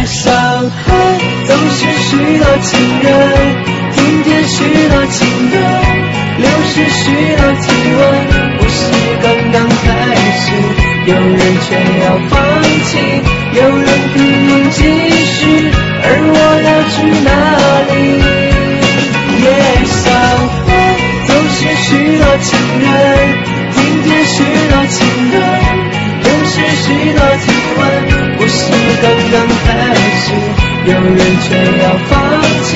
上海总是许多情人，听见许多情歌，流逝许多体温。不是刚刚开始，有人却要放弃，有人拼命继续，而我要去哪里？上海总是许多情人，听见许多情歌，流逝许多体温。不是刚刚开始，有人却要放弃，